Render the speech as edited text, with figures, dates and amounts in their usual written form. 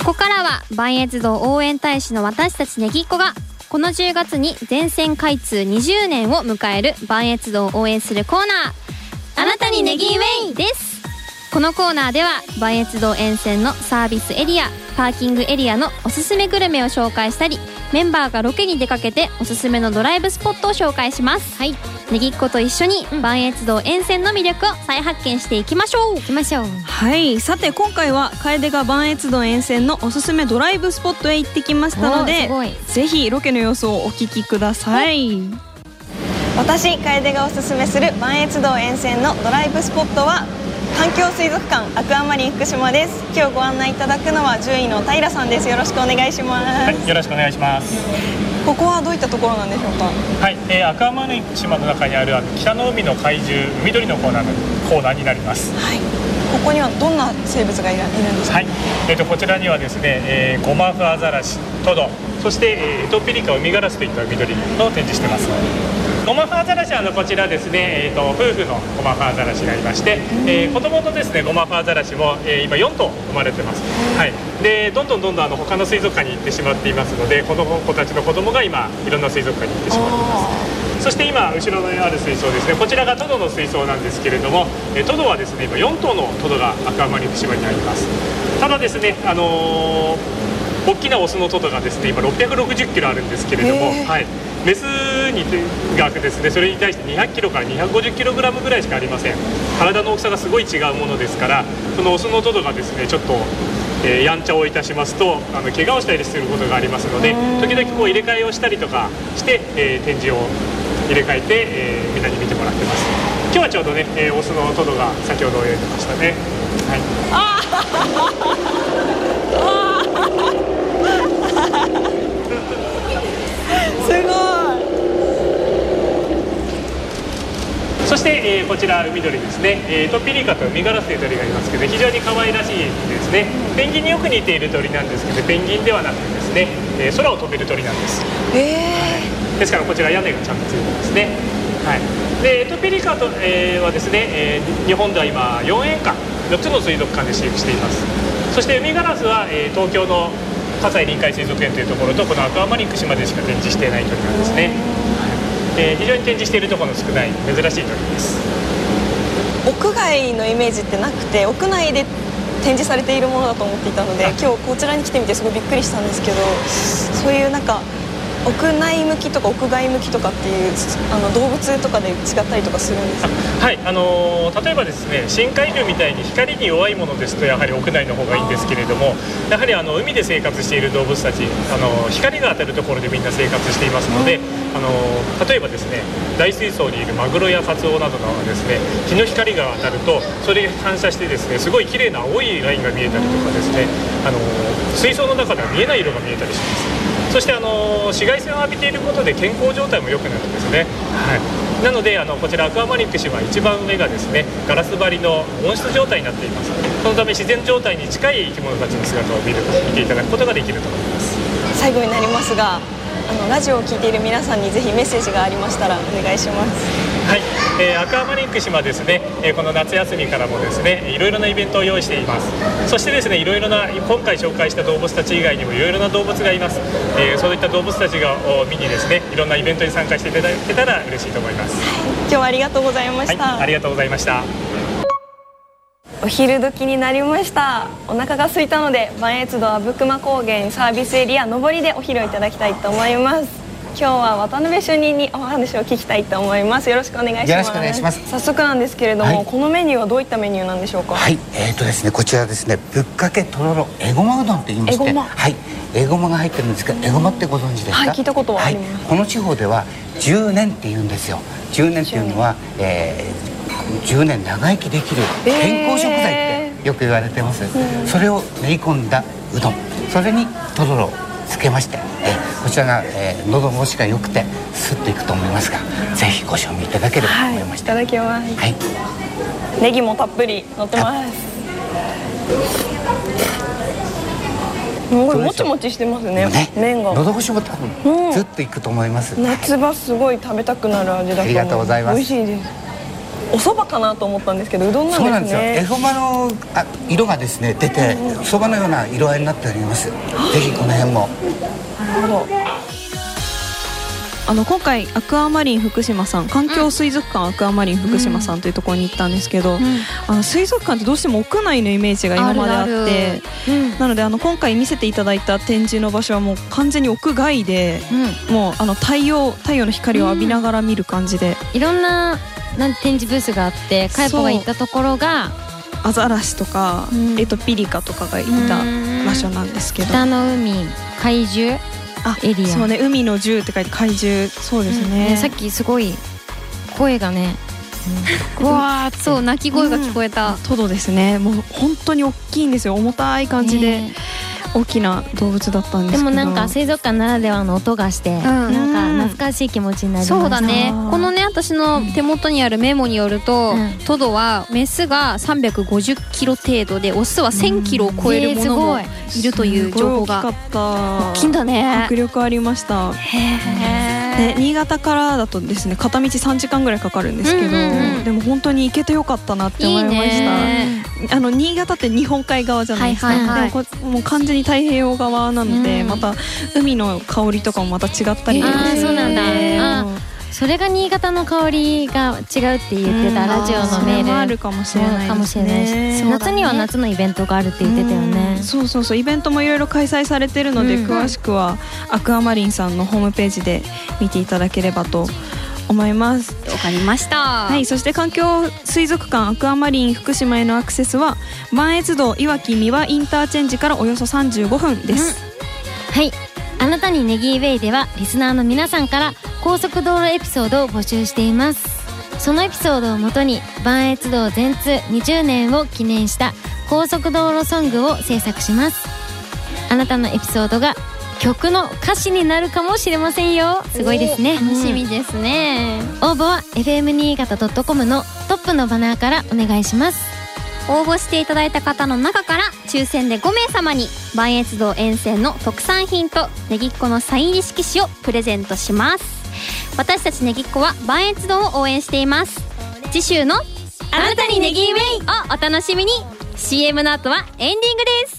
ここからは磐越道応援大使の私たちねぎっこがこの10月に全線開通20年を迎える磐越道を応援するコーナー、あなたにネギウェイです。このコーナーでは磐越道沿線のサービスエリア、パーキングエリアのおすすめグルメを紹介したり、メンバーがロケに出かけておすすめのドライブスポットを紹介します。はい、ねぎっこと一緒に磐越道沿線の魅力を再発見していきましょう。 はい、さて今回は楓が磐越道沿線のおすすめドライブスポットへ行ってきましたので、ぜひロケの様子をお聞きください。 私楓がおすすめする磐越道沿線のドライブスポットは環境水族館アクアマリン福島です。今日ご案内いただくのは獣医の平さんです。よろしくお願いします。 はい、よろしくお願いします。 ここはどういったところなんでしょうか。 はい、アクアマリン福島の中にある北の海の怪獣海鳥のコーナーになります。 はい、ここにはどんな生物がいるんですか。 はい、こちらにはですね、ゴマフアザラシ、トド、そしてエトピリカウミガラスといった海鳥を展示してます。ゴマフアザラシはこちらですね、夫婦のゴマフアザラシがいまして、子供のですねゴマフアザラシも、今4頭生まれてます。はい、でどんどん他の水族館に行ってしまっていますので、この子たちの子供が今いろんな水族館に行ってしまっています。そして今後ろにある水槽ですね、こちらがトドの水槽なんですけれども、トドはですね今4頭のトドがアクアマリン福島にあります。ただですね、大きなオスのトドがですね今660キロあるんですけれども、はい、メスがですねそれに対して200キロから250キログラムぐらいしかありません。体の大きさがすごい違うものですから、そのオスのトドがですねちょっと、やんちゃをいたしますと怪我をしたりすることがありますので、時々こう入れ替えをしたりとかして、展示を入れ替えて、みんなに見てもらってます。今日はちょうどね、オスのトドが先ほど泳いでましたね。はいすごい。 そして、こちら海鳥ですね、エトピリカとウミガラスという鳥がいますけど、非常に可愛らしいですね。ペンギンによく似ている鳥なんですけど、ペンギンではなくてですね、空を飛べる鳥なんです。ですからこちら屋根がちゃんとついてますね。はい、でエトピリカと、はですね、日本では今4園館4つの水族館で飼育しています。そしてウミガラスは、東京の葛西臨海水族園というところとこのアクアマリン福島でしか展示していない鳥なんですね。非常に展示しているところの少ない珍しい鳥です。 屋外のイメージってなくて、屋内で展示されているものだと思っていたので、今日こちらに来てみてすごいびっくりしたんですけど、そういう屋内向きとか屋外向きとかっていう動物とかで違ったりとかするんですか。 はい、例えばですね深海魚みたいに光に弱いものですとやはり屋内の方がいいんですけれども、やはり海で生活している動物たち光が当たるところでみんな生活していますので、例えばですね大水槽にいるマグロやカツオなどのですね日の光が当たるとそれが反射してですねすごい綺麗な青いラインが見えたりとかですね、水槽の中では見えない色が見えたりします。そして紫外線を浴びていることで健康状態も良くなるんですね。はい、なのでこちらアクアマリン福島一番上がですねガラス張りの温室状態になっています。そのため自然状態に近い生き物たちの姿を見ていただくことができると思います。 最後になりますがラジオを聞いている皆さんにぜひメッセージがありましたらお願いします。 はい、アクアマリン福島ですね、この夏休みからもですねいろいろなイベントを用意しています。そしてですねいろいろな今回紹介した動物たち以外にもいろいろな動物がいます。そういった動物たちを見にですねいろんなイベントに参加していただけたら嬉しいと思います。 今日はありがとうございました。 はい、ありがとうございました。 お昼時になりました。お腹が空いたので磐越道阿武隈高原サービスエリア上りでお昼をいただきたいと思います。今日は渡辺主任にお話を聞きたいと思います。よろしくお願いします。 よろしくお願いします。 早速なんですけれども、このメニューはどういったメニューなんでしょうか。 はい、ですねこちらですねぶっかけとろろえごまうどんと言いまして、はい、えごまが入ってるんですが、えごまってご存知ですか。 はい、聞いたことはあります。 この地方では10年って言うんですよ。10年っていうのは、10年長生きできる健康食材ってよく言われてます。それを練り込んだうどん、それにとろろをつけまして、こちらが、喉越しが良くてスッといくと思いますが、ぜひご賞味いただければと思いました。 いただきます。 はい、 ネギもたっぷり乗ってます。すごいもちもちしてますね。麺が喉越しも多分ずっといくと思います。 夏場すごい食べたくなる味だと思う。 ありがとうございます。 美味しいです。 お蕎麦かなと思ったんですけどうどんなんですね。 そうなんですよ。恵方巻の色がですね出て蕎麦のような色合いになっております。ぜひこの辺も。 なるほど。 今回アクアマリン福島さん、環境水族館アクアマリン福島さんというところに行ったんですけど、水族館ってどうしても屋内のイメージが今まであってなので今回見せていただいた展示の場所はもう完全に屋外で、もう太陽の光を浴びながら見る感じで、 いろんな展示ブースがあって、カイポが行ったところがアザラシとか、ピリカとかがいた場所なんですけど、 北の海怪獣エリア。 そうね、海の獣って書いて怪獣。そうですね、 さっきすごい声がねうわーそう鳴き声が聞こえた、 トドですね。もう本当に大きいんですよ。重たい感じで大きな動物だったんですけど、 でもなんか水族館ならではの音がして、なんか懐かしい気持ちになりました。そうだね。このね私の手元にあるメモによると、トドはメスが350キロ程度でオスは1000キロを超えるものもいるという情報が。 大きかった。 大きいんだね。 迫力ありました。で新潟からだとですね片道3時間ぐらいかかるんですけど、でも本当に行けてよかったなって思いました。新潟って日本海側じゃないですか。でもこれもう完全に太平洋側なので、また海の香りとかもまた違ったり。 そうなんだ。それが新潟の香りが違うって言ってた、ラジオのメールあるかもしれないですね。 夏には夏のイベントがあるって言ってたよね。 そうイベントもいろいろ開催されてるので、詳しくはアクアマリンさんのホームページで見ていただければと思います。 わかりました。 はい、そして環境水族館アクアマリン福島へのアクセスは磐越道いわき三輪インターチェンジからおよそ35分です。 はい、あなたにネギーウェイではリスナーの皆さんから高速道路エピソードを募集しています。そのエピソードをもとに磐越道全通20年を記念した高速道路ソングを制作します。あなたのエピソードが曲の歌詞になるかもしれませんよ。すごいですね。楽しみですね。応募は FM 新潟.com のトップのバナーからお願いします。応募していただいた方の中から抽選で5名様に磐越道沿線の特産品とねぎっこのサイン入り色紙をプレゼントします。私たちねぎっこは磐越道を応援しています。次週のあなたにねぎーウェイをお楽しみに。 CM の後はエンディングです。